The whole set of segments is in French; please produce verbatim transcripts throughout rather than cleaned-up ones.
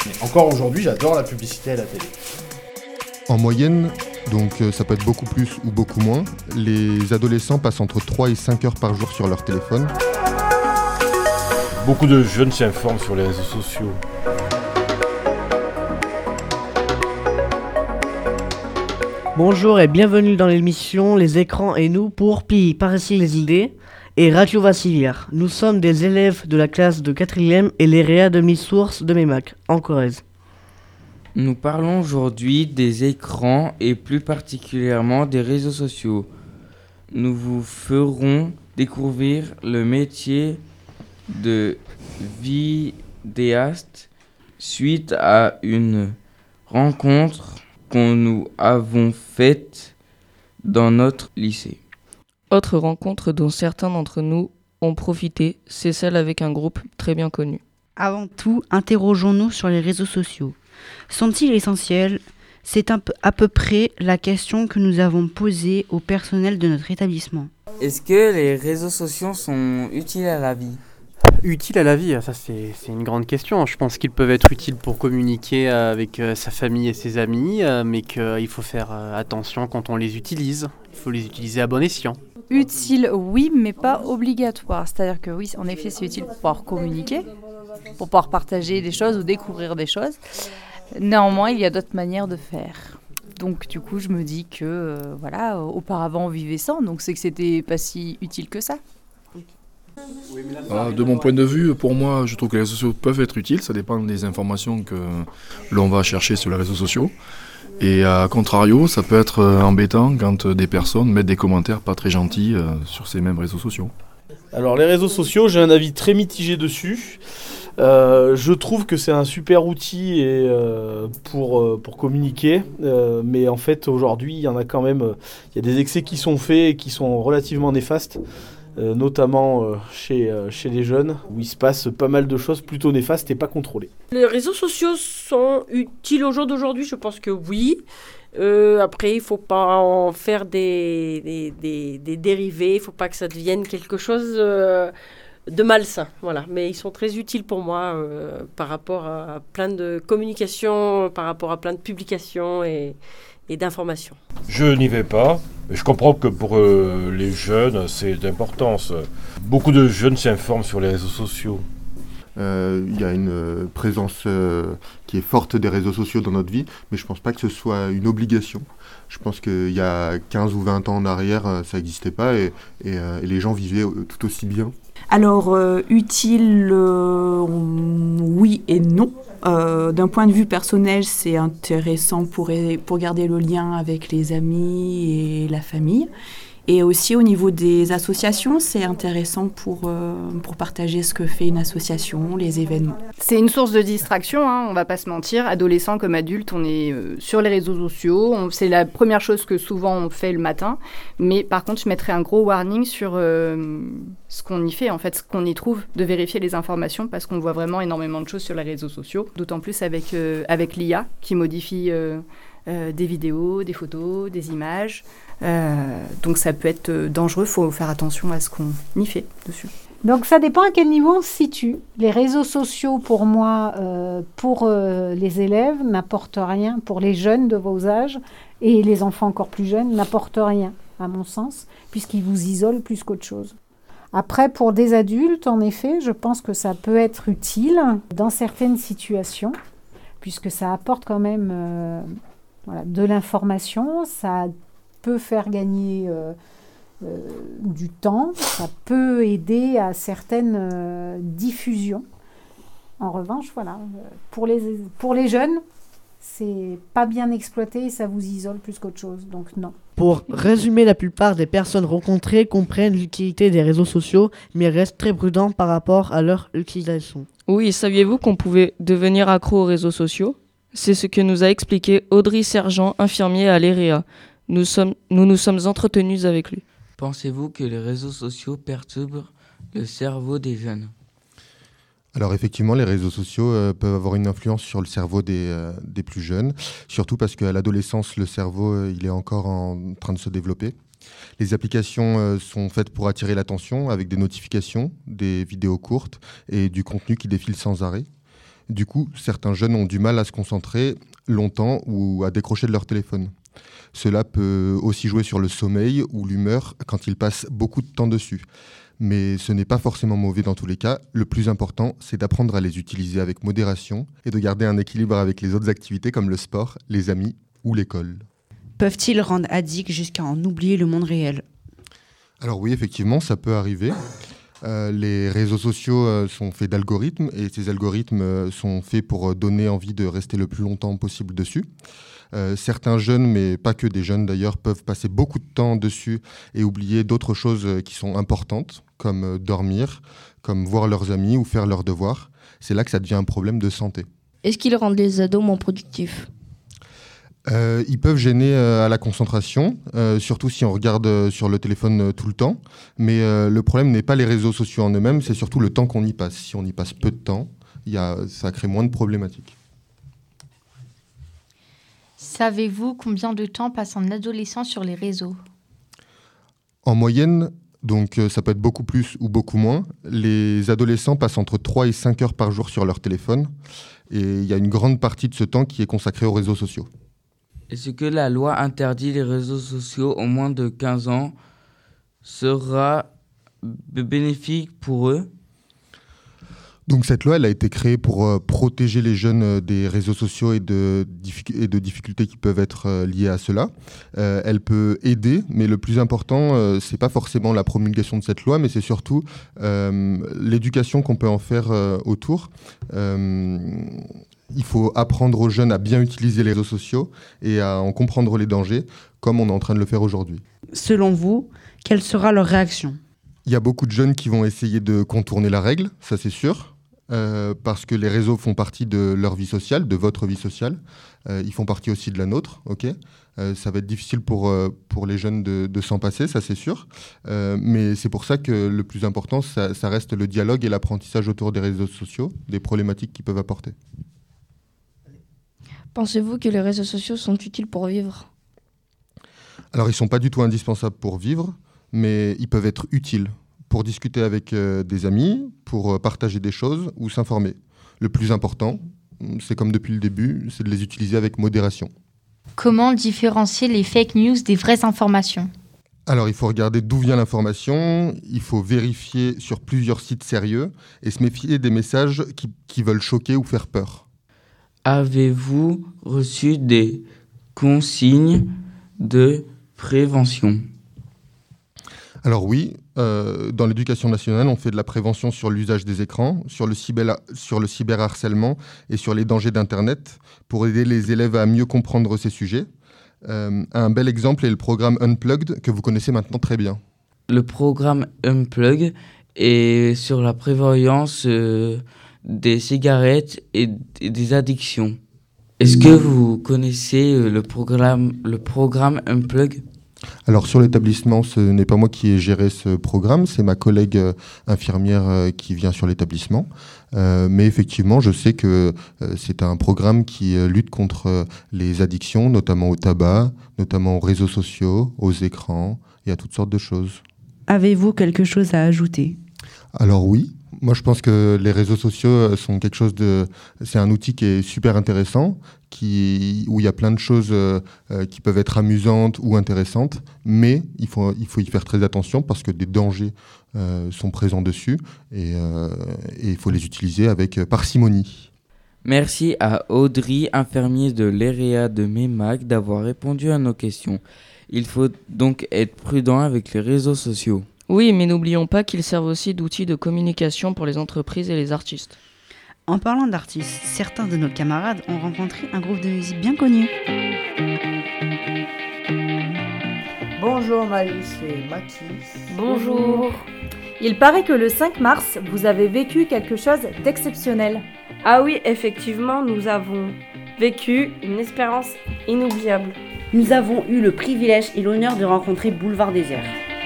Mais encore aujourd'hui, j'adore la publicité à la télé. En moyenne, donc euh, ça peut être beaucoup plus ou beaucoup moins, les adolescents passent entre trois et cinq heures par jour sur leur téléphone. Beaucoup de jeunes s'informent sur les réseaux sociaux. Bonjour et bienvenue dans l'émission Les écrans et nous pour Pi par ici les idées et Radio Vassilière. Nous sommes des élèves de la classe de quatrième et les réa demi-source de Mémac, en Corrèze. Nous parlons aujourd'hui des écrans et plus particulièrement des réseaux sociaux. Nous vous ferons découvrir le métier de vidéaste suite à une rencontre qu'on nous avons faite dans notre lycée. Autre rencontre dont certains d'entre nous ont profité, c'est celle avec un groupe très bien connu. Avant tout, interrogeons-nous sur les réseaux sociaux. Sont-ils essentiels ? C'est un peu, à peu près la question que nous avons posée au personnel de notre établissement. Est-ce que les réseaux sociaux sont utiles à la vie ? Utiles à la vie, ça c'est, c'est une grande question. Je pense qu'ils peuvent être utiles pour communiquer avec euh, sa famille et ses amis, euh, mais qu'il faut faire euh, attention quand on les utilise. Il faut les utiliser à bon escient. Utile, oui, mais pas obligatoire. C'est-à-dire que oui, en effet, c'est utile pour pouvoir communiquer, pour pouvoir partager des choses ou découvrir des choses. Néanmoins, il y a d'autres manières de faire. Donc du coup, je me dis que, euh, voilà, auparavant on vivait sans, donc c'est que c'était pas si utile que ça. Alors, de mon point de vue, pour moi, je trouve que les réseaux sociaux peuvent être utiles. Ça dépend des informations que l'on va chercher sur les réseaux sociaux. Et à contrario, ça peut être embêtant quand des personnes mettent des commentaires pas très gentils sur ces mêmes réseaux sociaux. Alors les réseaux sociaux, j'ai un avis très mitigé dessus. Euh, je trouve que c'est un super outil et, euh, pour, euh, pour communiquer, euh, mais en fait aujourd'hui il y en a quand même, euh, il y a des excès qui sont faits et qui sont relativement néfastes. Euh, notamment euh, chez, euh, chez les jeunes, où il se passe pas mal de choses plutôt néfastes et pas contrôlées. Les réseaux sociaux sont utiles au jour d'aujourd'hui, je pense que oui. Euh, après, il ne faut pas en faire des, des, des, des dérivés, il ne faut pas que ça devienne quelque chose euh, de malsain. Voilà. Mais ils sont très utiles pour moi euh, par rapport à plein de communications, par rapport à plein de publications et, et d'informations. Je n'y vais pas, mais je comprends que pour euh, les jeunes, c'est d'importance. Beaucoup de jeunes s'informent sur les réseaux sociaux. Euh, il y a une euh, présence euh, qui est forte des réseaux sociaux dans notre vie, mais je ne pense pas que ce soit une obligation. Je pense qu'il y a quinze ou vingt ans en arrière, euh, ça n'existait pas et, et, euh, et les gens vivaient euh, tout aussi bien. Alors, euh, utile, euh, oui et non. Euh, d'un point de vue personnel, c'est intéressant pour, pour garder le lien avec les amis et la famille. Et aussi au niveau des associations, c'est intéressant pour, euh, pour partager ce que fait une association, les événements. C'est une source de distraction, hein, on ne va pas se mentir. Adolescents comme adultes, on est euh, sur les réseaux sociaux. On, c'est la première chose que souvent on fait le matin. Mais par contre, je mettrais un gros warning sur euh, ce qu'on y fait, en fait, ce qu'on y trouve, de vérifier les informations parce qu'on voit vraiment énormément de choses sur les réseaux sociaux. D'autant plus avec, euh, avec l'I A qui modifie euh, euh, des vidéos, des photos, des images. Euh, donc ça peut être dangereux, il faut faire attention à ce qu'on y fait dessus. Donc ça dépend à quel niveau on se situe. Les réseaux sociaux, pour moi, euh, pour euh, les élèves, n'apportent rien. Pour les jeunes de vos âges et les enfants encore plus jeunes, n'apportent rien, à mon sens, puisqu'ils vous isolent plus qu'autre chose. Après, pour des adultes, en effet, je pense que ça peut être utile dans certaines situations, puisque ça apporte quand même euh, voilà, de l'information, ça peut faire gagner euh, euh, du temps, ça peut aider à certaines euh, diffusions. En revanche, voilà, pour les, pour les jeunes, c'est pas bien exploité et ça vous isole plus qu'autre chose, donc non. Pour résumer, la plupart des personnes rencontrées comprennent l'utilité des réseaux sociaux, mais restent très prudents par rapport à leur utilisation. Oui, saviez-vous qu'on pouvait devenir accro aux réseaux sociaux ? C'est ce que nous a expliqué Audrey Sergent, infirmier à l'E R E A. Nous sommes, nous nous sommes entretenus avec lui. Pensez-vous que les réseaux sociaux perturbent le cerveau des jeunes ? Alors effectivement, les réseaux sociaux euh, peuvent avoir une influence sur le cerveau des, euh, des plus jeunes, surtout parce qu'à l'adolescence, le cerveau euh, il est encore en train de se développer. Les applications euh, sont faites pour attirer l'attention avec des notifications, des vidéos courtes et du contenu qui défile sans arrêt. Du coup, certains jeunes ont du mal à se concentrer longtemps ou à décrocher de leur téléphone. Cela peut aussi jouer sur le sommeil ou l'humeur quand ils passent beaucoup de temps dessus. Mais ce n'est pas forcément mauvais dans tous les cas. Le plus important, c'est d'apprendre à les utiliser avec modération et de garder un équilibre avec les autres activités comme le sport, les amis ou l'école. Peuvent-ils rendre addicts jusqu'à en oublier le monde réel ? Alors oui, effectivement, ça peut arriver. Euh, les réseaux sociaux euh, sont faits d'algorithmes et ces algorithmes euh, sont faits pour euh, donner envie de rester le plus longtemps possible dessus. Euh, certains jeunes, mais pas que des jeunes d'ailleurs, peuvent passer beaucoup de temps dessus et oublier d'autres choses euh, qui sont importantes, comme euh, dormir, comme voir leurs amis ou faire leurs devoirs. C'est là que ça devient un problème de santé. Est-ce qu'ils rendent les ados moins productifs ? Euh, ils peuvent gêner euh, à la concentration, euh, surtout si on regarde euh, sur le téléphone euh, tout le temps. Mais euh, le problème n'est pas les réseaux sociaux en eux-mêmes, c'est surtout le temps qu'on y passe. Si on y passe peu de temps, y a, ça crée moins de problématiques. Savez-vous combien de temps passe un adolescent sur les réseaux ? En moyenne, donc euh, ça peut être beaucoup plus ou beaucoup moins, les adolescents passent entre trois et cinq heures par jour sur leur téléphone. Et il y a une grande partie de ce temps qui est consacrée aux réseaux sociaux. Est-ce que la loi interdit les réseaux sociaux aux moins de quinze ans sera b- bénéfique pour eux ? Donc cette loi, elle a été créée pour euh, protéger les jeunes euh, des réseaux sociaux et de, diffic- et de difficultés qui peuvent être euh, liées à cela. Euh, elle peut aider, mais le plus important, euh, c'est pas forcément la promulgation de cette loi, mais c'est surtout euh, l'éducation qu'on peut en faire euh, autour. Euh, il faut apprendre aux jeunes à bien utiliser les réseaux sociaux et à en comprendre les dangers, comme on est en train de le faire aujourd'hui. Selon vous, quelle sera leur réaction ? Il y a beaucoup de jeunes qui vont essayer de contourner la règle, ça c'est sûr. Euh, parce que les réseaux font partie de leur vie sociale, de votre vie sociale. Euh, ils font partie aussi de la nôtre, ok ? Euh, ça va être difficile pour, euh, pour les jeunes de, de s'en passer, ça c'est sûr. Euh, mais c'est pour ça que le plus important, ça, ça reste le dialogue et l'apprentissage autour des réseaux sociaux, des problématiques qu'ils peuvent apporter. Pensez-vous que les réseaux sociaux sont utiles pour vivre ? Alors ils ne sont pas du tout indispensables pour vivre, mais ils peuvent être utiles pour discuter avec euh, des amis, pour euh, partager des choses ou s'informer. Le plus important, c'est comme depuis le début, c'est de les utiliser avec modération. Comment différencier les fake news des vraies informations ? Alors, il faut regarder d'où vient l'information, il faut vérifier sur plusieurs sites sérieux et se méfier des messages qui, qui veulent choquer ou faire peur. Avez-vous reçu des consignes de prévention ? Alors oui, euh, dans l'éducation nationale, on fait de la prévention sur l'usage des écrans, sur le, cyber, sur le cyberharcèlement et sur les dangers d'Internet pour aider les élèves à mieux comprendre ces sujets. Euh, un bel exemple est le programme Unplugged que vous connaissez maintenant très bien. Le programme Unplugged est sur la prévoyance euh, des cigarettes et, et des addictions. Est-ce que vous connaissez euh, le programme, le programme Unplugged ? Alors sur l'établissement, ce n'est pas moi qui ai géré ce programme, c'est ma collègue euh, infirmière euh, qui vient sur l'établissement. Euh, mais effectivement, je sais que euh, c'est un programme qui euh, lutte contre euh, les addictions, notamment au tabac, notamment aux réseaux sociaux, aux écrans et à toutes sortes de choses. Avez-vous quelque chose à ajouter ? Alors oui, moi je pense que les réseaux sociaux sont quelque chose de... C'est un outil qui est super intéressant, qui, où il y a plein de choses euh, qui peuvent être amusantes ou intéressantes, mais il faut, il faut y faire très attention parce que des dangers euh, sont présents dessus et, euh, et il faut les utiliser avec parcimonie. Merci à Audrey, infirmier de l'E R E A de Meymac, d'avoir répondu à nos questions. Il faut donc être prudent avec les réseaux sociaux. Oui, mais n'oublions pas qu'ils servent aussi d'outils de communication pour les entreprises et les artistes. En parlant d'artistes, certains de nos camarades ont rencontré un groupe de musique bien connu. Bonjour Malice et Mathis. Bonjour. Il paraît que le cinq mars, vous avez vécu quelque chose d'exceptionnel. Ah oui, effectivement, nous avons vécu une expérience inoubliable. Nous avons eu le privilège et l'honneur de rencontrer Boulevard Désert.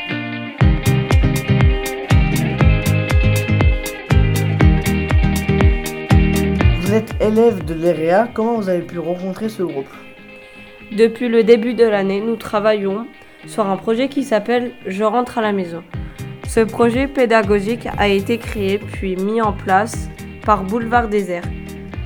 Vous êtes élève de l'E R E A, comment vous avez pu rencontrer ce groupe ? Depuis le début de l'année, nous travaillons sur un projet qui s'appelle « Je rentre à la maison ». Ce projet pédagogique a été créé puis mis en place par Boulevard Désert.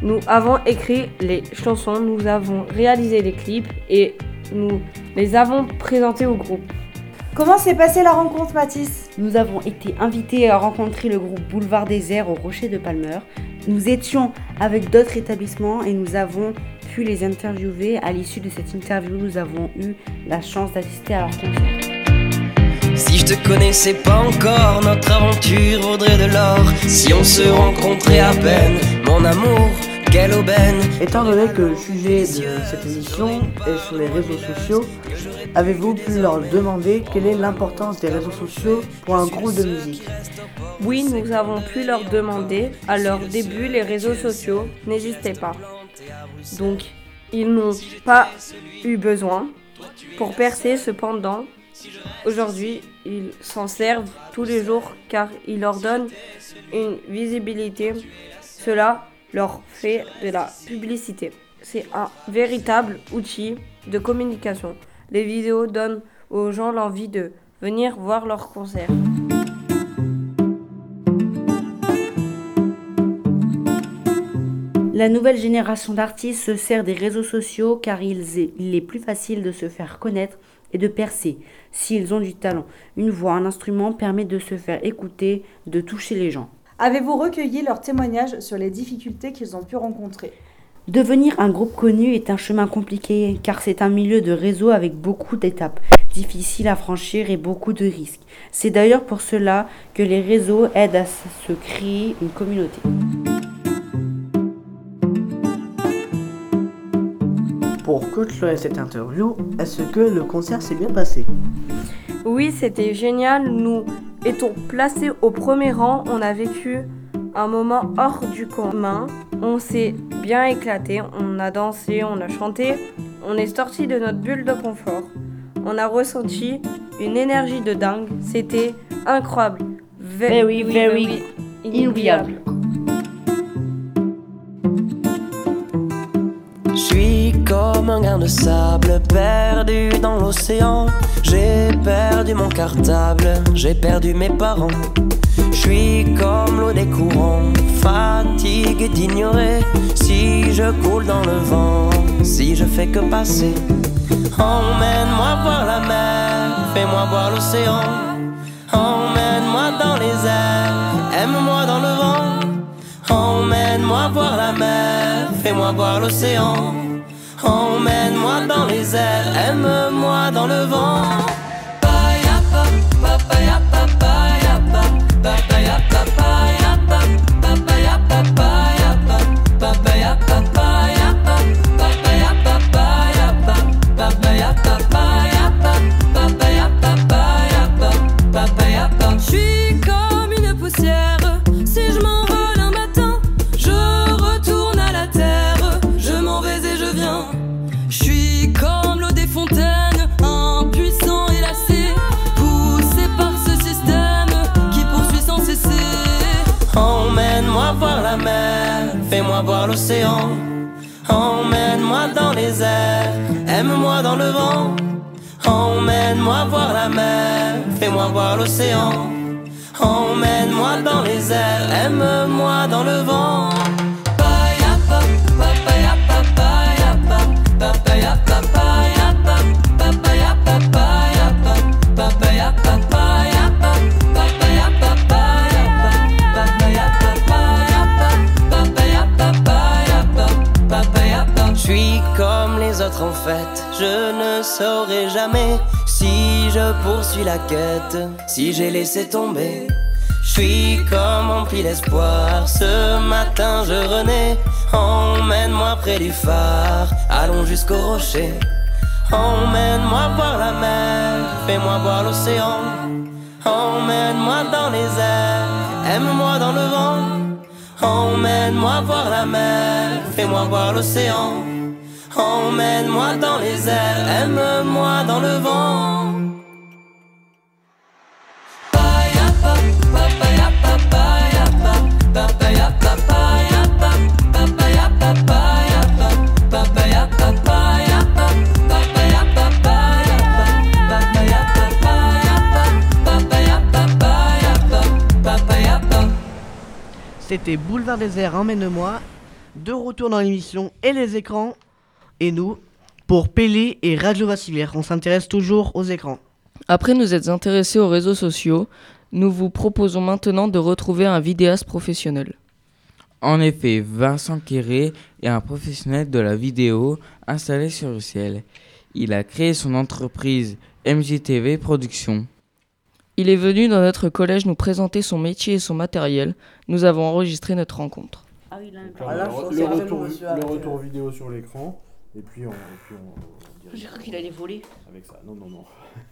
Nous avons écrit les chansons, nous avons réalisé les clips et nous les avons présentés au groupe. Comment s'est passée la rencontre, Mathis? Nous avons été invités à rencontrer le groupe Boulevard Désert au Rocher de Palmer. Nous étions avec d'autres établissements et nous avons pu les interviewer. À l'issue de cette interview, nous avons eu la chance d'assister à leur concert. Si je te connaissais pas encore, notre aventure vaudrait de l'or. Si on se rencontrait à peine, mon amour, quelle aubaine. Étant donné que le sujet de cette émission est sur les réseaux sociaux, avez-vous pu leur demander quelle est l'importance des réseaux sociaux pour un groupe de musique? Oui, nous avons pu leur demander. À leur début, les réseaux sociaux n'existaient pas. Donc, ils n'ont pas eu besoin pour percer. Cependant, aujourd'hui, ils s'en servent tous les jours car ils leur donnent une visibilité. Cela leur fait de la publicité. C'est un véritable outil de communication. Les vidéos donnent aux gens l'envie de venir voir leurs concerts. La nouvelle génération d'artistes se sert des réseaux sociaux car il est plus facile de se faire connaître et de percer s'ils ont du talent. Une voix, un instrument permet de se faire écouter, de toucher les gens. Avez-vous recueilli leurs témoignages sur les difficultés qu'ils ont pu rencontrer? Devenir un groupe connu est un chemin compliqué car c'est un milieu de réseau avec beaucoup d'étapes, difficiles à franchir et beaucoup de risques. C'est d'ailleurs pour cela que les réseaux aident à se créer une communauté. Pour clôturer cette interview, est-ce que le concert s'est bien passé? Oui, c'était génial. Nous étions placés au premier rang. On a vécu un moment hors du commun. On s'est bien éclaté. On a dansé, on a chanté. On est sorti de notre bulle de confort. On a ressenti une énergie de dingue. C'était incroyable. Very, very, very inoubliable. Je suis comme un grain de sable perdu dans l'océan. J'ai perdu mon cartable, j'ai perdu mes parents. Je suis comme l'eau des courants, fatigué d'ignorer. Si je coule dans le vent, si je fais que passer. Emmène-moi voir la mer, fais-moi voir l'océan. Emmène-moi dans les airs, aime-moi dans le vent. Emmène-moi voir la mer, fais-moi voir l'océan. Emmène-moi dans les airs, aime-moi dans le vent. Je suis comme une poussière. Si je m'envole un matin, je retourne à la terre. Je m'en vais et je viens. Je suis comme l'eau des fontaines, impuissant et lassé, poussé par ce système qui poursuit sans cesser. Emmène-moi voir la mer, fais-moi voir l'océan. Emmène-moi dans les airs, aime-moi dans le vent. Emmène-moi voir la mer, fais-moi voir l'océan. Emmène-moi dans les airs, aime-moi dans le vent. Je suis comme les autres en fait, je ne saurai jamais si je poursuis la quête, si j'ai laissé tomber. Je suis comme empli d'espoir, ce matin je renais. Emmène-moi près du phare, allons jusqu'au rocher. Emmène-moi voir la mer, fais-moi voir l'océan. Emmène-moi dans les airs, aime-moi dans le vent. Emmène-moi voir la mer, fais-moi voir l'océan. Emmène-moi dans les airs, aime-moi dans le vent. C'était Boulevard Désert, emmène-moi. De retour dans l'émission Et les écrans et nous pour Pélé et Radio Vassilière. On s'intéresse toujours aux écrans. Après nous être intéressés aux réseaux sociaux, nous vous proposons maintenant de retrouver un vidéaste professionnel. En effet, Vincent Quéré est un professionnel de la vidéo installé sur Ussel. Il a créé son entreprise M J T V Productions. Il est venu dans notre collège nous présenter son métier et son matériel. Nous avons enregistré notre rencontre. Ah oui, là, ah là, le, le, retour, le retour vidéo sur l'écran, et puis on... Et puis on, on J'ai cru qu'il allait voler. Avec ça, non, non, non.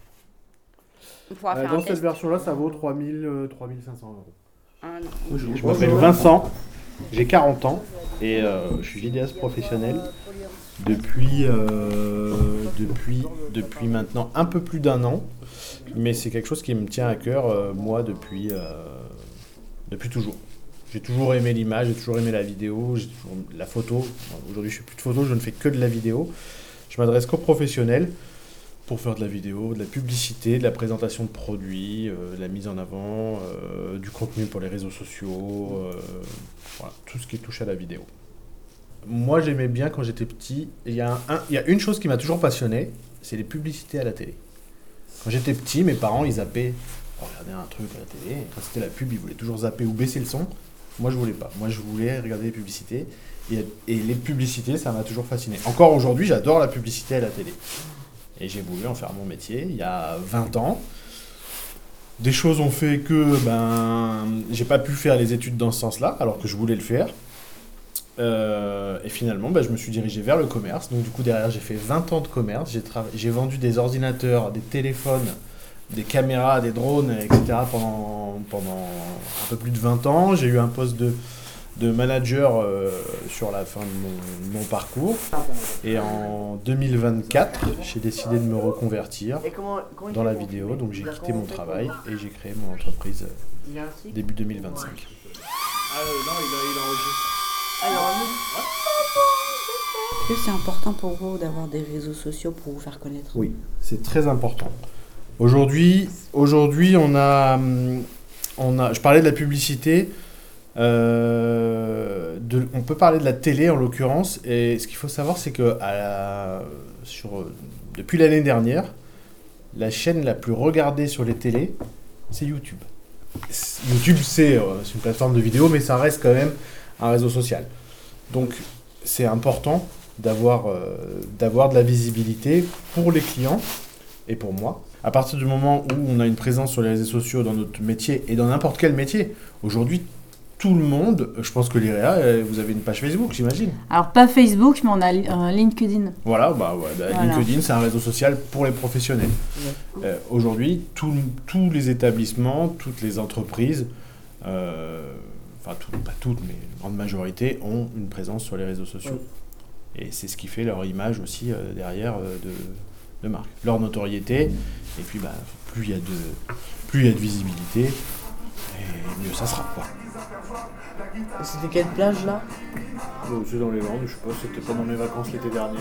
On pourra euh, faire dans un cette test. version-là, ça vaut trois mille, euh, trois mille cinq cents euros. Ah, non. Je, je m'appelle Vincent, j'ai quarante ans, et euh, je suis vidéaste professionnel depuis, euh, depuis, depuis maintenant un peu plus d'un an. Mais c'est quelque chose qui me tient à cœur, euh, moi, depuis, euh, depuis toujours. J'ai toujours aimé l'image, j'ai toujours aimé la vidéo, j'ai toujours la photo. Aujourd'hui, je ne fais plus de photos, je ne fais que de la vidéo. Je m'adresse qu'aux professionnels pour faire de la vidéo, de la publicité, de la présentation de produits, euh, de la mise en avant, euh, du contenu pour les réseaux sociaux, euh, voilà, tout ce qui touche à la vidéo. Moi, j'aimais bien quand j'étais petit. Il y a, un, il y a une chose qui m'a toujours passionné, c'est les publicités à la télé. Quand j'étais petit, mes parents, ils zappaient, on regardait un truc à la télé, et quand c'était la pub, ils voulaient toujours zapper ou baisser le son. Moi, je voulais pas. Moi, je voulais regarder les publicités. Et, et les publicités, ça m'a toujours fasciné. Encore aujourd'hui, j'adore la publicité à la télé. Et j'ai voulu en faire mon métier il y a vingt ans. Des choses ont fait que ben, j'ai pas pu faire les études dans ce sens-là, alors que je voulais le faire. Euh, et finalement, ben, je me suis dirigé vers le commerce. Donc du coup, derrière, j'ai fait vingt ans de commerce. J'ai, tra- j'ai vendu des ordinateurs, des téléphones, des caméras, des drones, et cetera pendant, pendant un peu plus de vingt ans. J'ai eu un poste de, de manager euh, sur la fin de mon, de mon parcours. Et en deux mille vingt-quatre, j'ai décidé de me reconvertir comment, comment dans la vidéo. Donc j'ai quitté mon travail et j'ai créé mon entreprise euh, début deux mille vingt-cinq. Ah euh, non, il, a, il enregistre. Est-ce que c'est important pour vous d'avoir des réseaux sociaux pour vous faire connaître? Oui, c'est très important. Aujourd'hui, aujourd'hui on, a, on a... Je parlais de la publicité. Euh, de, on peut parler de la télé en l'occurrence. Et ce qu'il faut savoir, c'est que à la, sur, depuis l'année dernière, la chaîne la plus regardée sur les télés, c'est YouTube. YouTube, c'est, euh, c'est une plateforme de vidéo, mais ça reste quand même un réseau social. Donc, c'est important d'avoir, euh, d'avoir de la visibilité pour les clients et pour moi. À partir du moment où on a une présence sur les réseaux sociaux dans notre métier et dans n'importe quel métier, aujourd'hui, tout le monde, je pense que l'I R E A, vous avez une page Facebook, j'imagine. Alors, pas Facebook, mais on a un LinkedIn. Voilà, bah, ouais, bah Voilà. LinkedIn, c'est un réseau social pour les professionnels. Ouais. Euh, aujourd'hui, tout, tous les établissements, toutes les entreprises, euh, enfin, tout, pas toutes, mais une grande majorité, ont une présence sur les réseaux sociaux. Ouais. Et c'est ce qui fait leur image aussi euh, derrière euh, de, de marque. Leur notoriété, et puis bah, plus il y a de, plus il y a de visibilité, et mieux ça sera, quoi. C'était quelle plage là? Bon, c'est dans les Landes, je sais pas, c'était pendant mes vacances l'été dernier.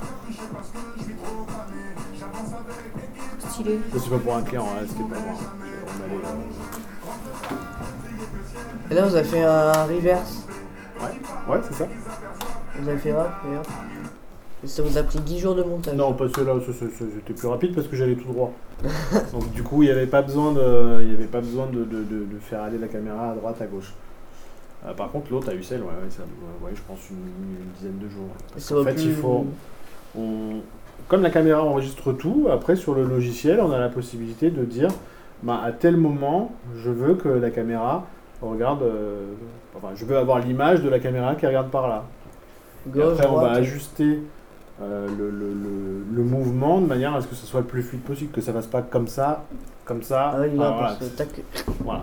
Stylé. C'est pas pour un client, hein, c'était pas moi. On allait, euh... Et là vous avez fait un reverse. Ouais, ouais, c'est ça. Vous avez fait rap, regarde. Et ça vous a pris dix jours de montage. Non, parce que là, c'était plus rapide parce que j'allais tout droit. Donc du coup, il n'y avait pas besoin, de, il y avait pas besoin de, de, de, de faire aller la caméra à droite, à gauche. Euh, par contre, l'autre à Ussel, ouais, ouais, ça, ouais, je pense une, une dizaine de jours. Ouais. Parce qu'en fait, plus... il faut... On, comme la caméra enregistre tout, après sur le logiciel, on a la possibilité de dire bah, à tel moment, je veux que la caméra regarde... Euh, enfin, je veux avoir l'image de la caméra qui regarde par là. Et après, on va ajuster euh, le, le, le, le mouvement de manière à ce que ce soit le plus fluide possible, que ça ne fasse pas comme ça, comme ça. Ah oui, là, voilà. parce que tac. Voilà.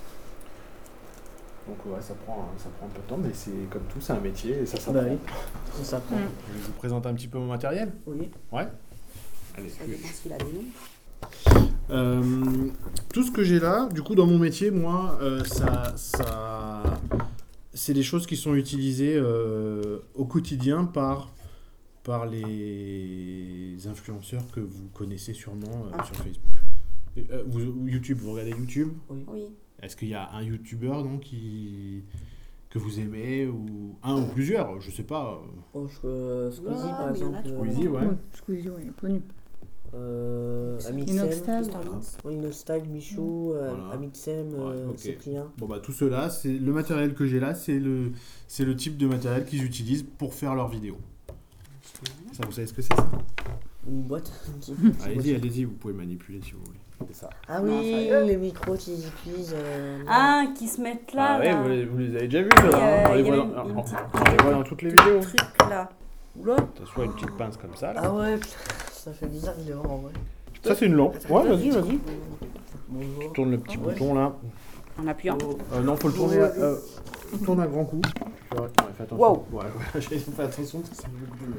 Donc ouais, ça prend, ça prend un peu de temps, mais c'est comme tout, c'est un métier et ça s'apprend. Bah oui, ça s'apprend. Mmh. Je vous présente un petit peu mon matériel. Oui. Ouais. Allez. Ça dépend s'il a des noms. Euh, tout ce que j'ai là, du coup, dans mon métier, moi, euh, ça, ça, c'est des choses qui sont utilisées euh, au quotidien par, par les influenceurs que vous connaissez sûrement euh, ah. sur Facebook. Et, euh, vous, YouTube, vous regardez YouTube ? Oui. oui. Est-ce qu'il y a un YouTuber non, qui, que vous aimez, ou un ou plusieurs, je sais pas. Oh, je, euh, Squeezie, Ah, par mais il y en exemple. a, Squeezie, ouais. euh, Squeezie, ouais, connu. Euh, Amixem. Inoxtag. Oui, Inoxtag, Michou, euh, Voilà. Amixem, euh, Ok. Cyprien. Bon bah tout cela, c'est le matériel que j'ai là, c'est le, c'est le type de matériel qu'ils utilisent pour faire leurs vidéos. Ça, vous savez ce que c'est ça? Une boîte. Allez-y, allez-y, vous pouvez manipuler si vous voulez. C'est ça. Ah Non, oui, sérieux les micros qu'ils utilisent. euh, Ah, qui se mettent là. Ah ouais, là. vous les, vous les avez déjà vus, Oui, là, hein, euh, on les il y voit avait dans, une- une on- petite- on les voit dans toutes les vidéos. truc là. Oula. T'as soit une petite pince comme ça, là. Ah ouais, putain, ça fait bizarre de les voir en vrai. Ça, c'est une lampe. Ouais, vas-y, vas-y. Bonjour. Tu tournes le petit Ouais. bouton, là. En appuyant. Euh, non, faut le tourner. à- Euh, tourne un grand coup. Tu vois, ouais, fais attention. Wow. Ouais, ouais, j'ai fait attention parce que ça me brûle.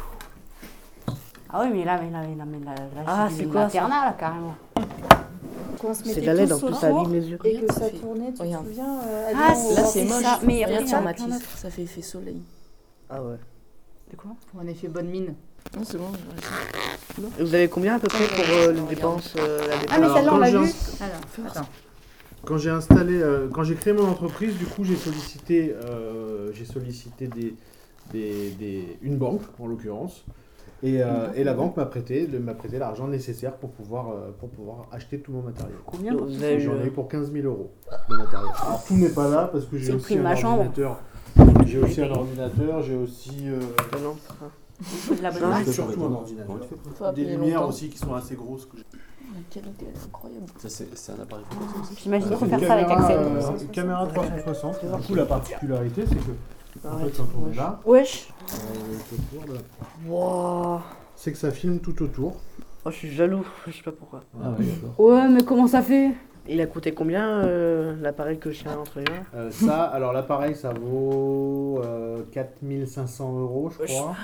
Ah oui, mais là, mais là, mais là, mais là, là Ah, c'est c'est du quoi, ça maternal, là, carrément. Qu'on se C'est mettait de la LED tous en plus, autour ça abîme les yeux. Et que ça Ça fait- tournait, tu te Regarde. souviens euh, Ah, Adrien, Là, au- c'est moche. ça, mais Regarde sur regarde, Mathis, plein ça fait effet soleil. Ah ouais. C'est quoi? Pour un effet bonne mine. Non, c'est bon, j'ai réussi. Et vous avez combien à peu près pour euh, les dépenses euh, la dépense Ah, mais Alors, celle-là, on quand l'a j'ai vu. un- Alors, attends. Quand j'ai installé, euh, quand j'ai créé mon entreprise, du coup, j'ai sollicité, euh, j'ai sollicité des, des, des- une banque, en l'occurrence, et, euh, et la banque m'a prêté, le- m'a prêté l'argent nécessaire pour pouvoir, euh, pour pouvoir acheter tout mon matériel. Combien Vous avez J'en ai eu, eu pour quinze mille euros le matériel. Alors tout n'est pas là parce que C'est j'ai le aussi prix de un ma chambre. ordinateur. J'ai aussi un ordinateur, j'ai aussi euh, euh, non. De la bonne non, marque. j'ai surtout un ordinateur. Faut Des appeler lumières longtemps. aussi qui sont assez grosses. Que j'ai. La qualité, elle est incroyable. Ça, c'est c'est un appareil photo, ça aussi. J'imagine Euh, qu'on c'est peut une faire ça avec caméra, Axel. euh, une caméra trois cent soixante. Du coup, la particularité, c'est que en fait, Arrête, quand on est wesh. là, Wesh. euh, tout autour, là, Wow. c'est que ça filme tout autour. Oh, je suis jaloux, je sais pas pourquoi. Ah ouais, d'accord. Ouais, mais comment ça fait? Il a coûté combien euh, l'appareil que je tiens entre les mains? Euh, ça, alors l'appareil, ça vaut euh, quatre mille cinq cents euros, je crois.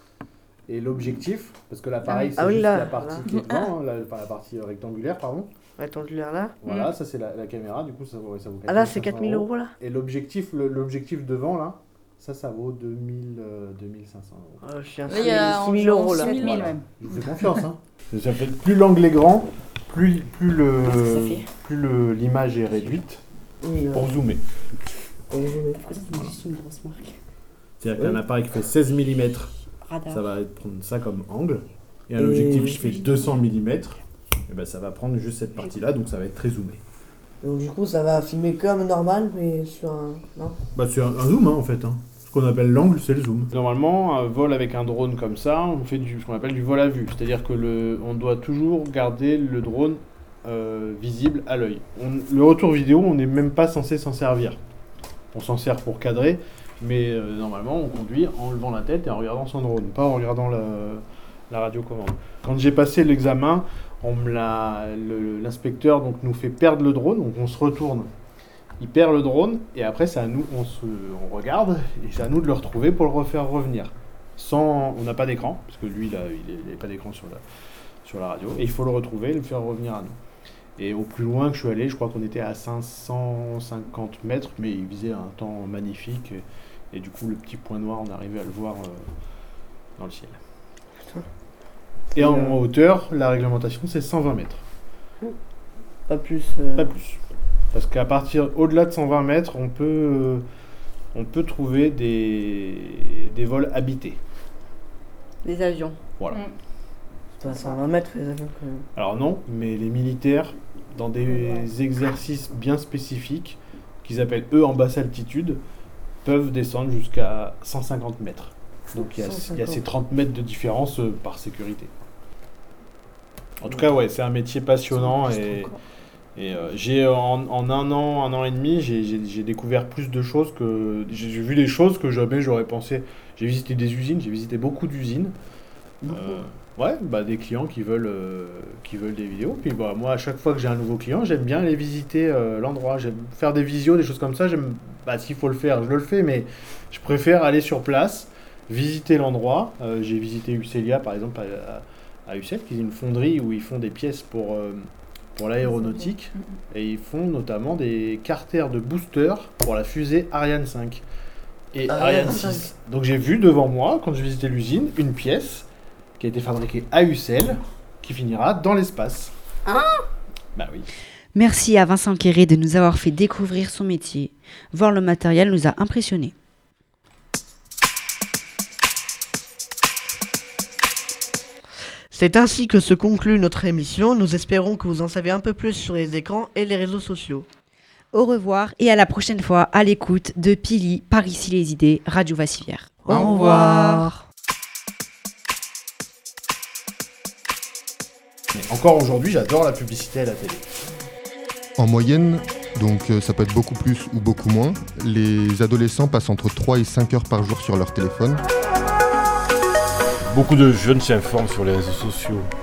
Et l'objectif, parce que l'appareil, c'est Ah oui, juste là, la partie là. qui est devant, hein, la, enfin, la partie rectangulaire, pardon. Rectangulaire là. Voilà, ça c'est la, la caméra, du coup ça vaut, ça vaut Ah là, c'est quatre quatre mille euros là. Et l'objectif, le- l'objectif devant là, ça, ça vaut deux mille, euh, deux mille cinq cents euros. Ah, je suis à Là, il y a six mille euros là. sept mille Voilà. même. Je vous fais confiance, hein. Ça fait plus l'angle est grand, plus, plus le, Qu'est-ce que ça fait plus le, l'image est réduite Oui, euh, pour zoomer. C'est juste une grosse marque. C'est-à-dire qu'un appareil qui fait seize millimètres, Radar. ça va être- prendre ça comme angle. Et un Et- objectif qui fait deux cents millimètres, et ben ça va prendre juste cette partie-là, donc ça va être très zoomé. Donc du coup, ça va filmer comme normal, mais sur un... Non. Bah c'est un, un zoom hein, en fait. Hein. Ce qu'on appelle l'angle, c'est le zoom. Normalement, un vol avec un drone comme ça, on fait du, ce qu'on appelle du vol à vue. C'est-à-dire que le, on doit toujours garder le drone euh, visible à l'œil. On- Le retour vidéo, on n'est même pas censé s'en servir. On s'en sert pour cadrer, mais euh, normalement, on conduit en levant la tête et en regardant son drone, pas en regardant la, la radiocommande. Quand j'ai passé l'examen, on me l'a, le- l'inspecteur donc nous fait perdre le drone, donc on se retourne. Il perd le drone et après c'est à nous, on se, on regarde et c'est à nous de le retrouver pour le refaire revenir. Sans, on n'a pas d'écran parce que lui là, il n'avait pas d'écran sur la, sur la radio et il faut le retrouver et le faire revenir à nous. Et au plus loin que je suis allé, je crois qu'on était à cinq cent cinquante mètres, mais il faisait un temps magnifique et, et du coup le petit point noir, on arrivait à le voir euh, dans le ciel. Putain. Et en Euh, hauteur, la réglementation c'est cent vingt mètres. Pas plus. euh, Pas plus. Parce qu'à partir, au-delà de cent vingt mètres, on peut, euh, on peut trouver des, des vols habités. Des avions. Voilà. C'est à cent vingt mètres les avions quand même. Alors non, mais les militaires, dans des exercices bien spécifiques, qu'ils appellent eux en basse altitude, peuvent descendre jusqu'à cent cinquante mètres. Donc il y a, il y a ces trente mètres de différence euh, par sécurité. En tout cas, ouais, c'est un métier passionnant et, et euh, j'ai en, en un an, un an et demi, j'ai, j'ai, j'ai découvert plus de choses que j'ai, j'ai vu des choses que jamais j'aurais pensé. J'ai visité des usines, j'ai visité beaucoup d'usines. Euh, ouais, bah des clients qui veulent, euh, qui veulent des vidéos. Puis bah moi, à chaque fois que j'ai un nouveau client, j'aime bien aller visiter euh, l'endroit. J'aime faire des visios, des choses comme ça. J'aime, bah s'il faut le faire, je le fais, mais je préfère aller sur place, visiter l'endroit. Euh, j'ai visité Ucelia par exemple à, à Ucel, qui est une fonderie où ils font des pièces pour, euh, pour l'aéronautique. Et ils font notamment des carters de booster pour la fusée Ariane cinq et Ariane Ariane cinq. six. Donc j'ai vu devant moi, quand je visitais l'usine, une pièce qui a été fabriquée à Ucel, qui finira dans l'espace. Hein? Bah oui. Merci à Vincent Quéré de nous avoir fait découvrir son métier. Voir le matériel nous a impressionnés. C'est ainsi que se conclut notre émission. Nous espérons que vous en savez un peu plus sur les écrans et les réseaux sociaux. Au revoir et à la prochaine fois à l'écoute de Pili, par ici les idées, Radio Vassivière. Au, Au revoir. Mais encore aujourd'hui, j'adore la publicité à la télé. En moyenne, donc euh, ça peut être beaucoup plus ou beaucoup moins, les adolescents passent entre trois et cinq heures par jour sur leur téléphone. Beaucoup de jeunes s'informent sur les réseaux sociaux.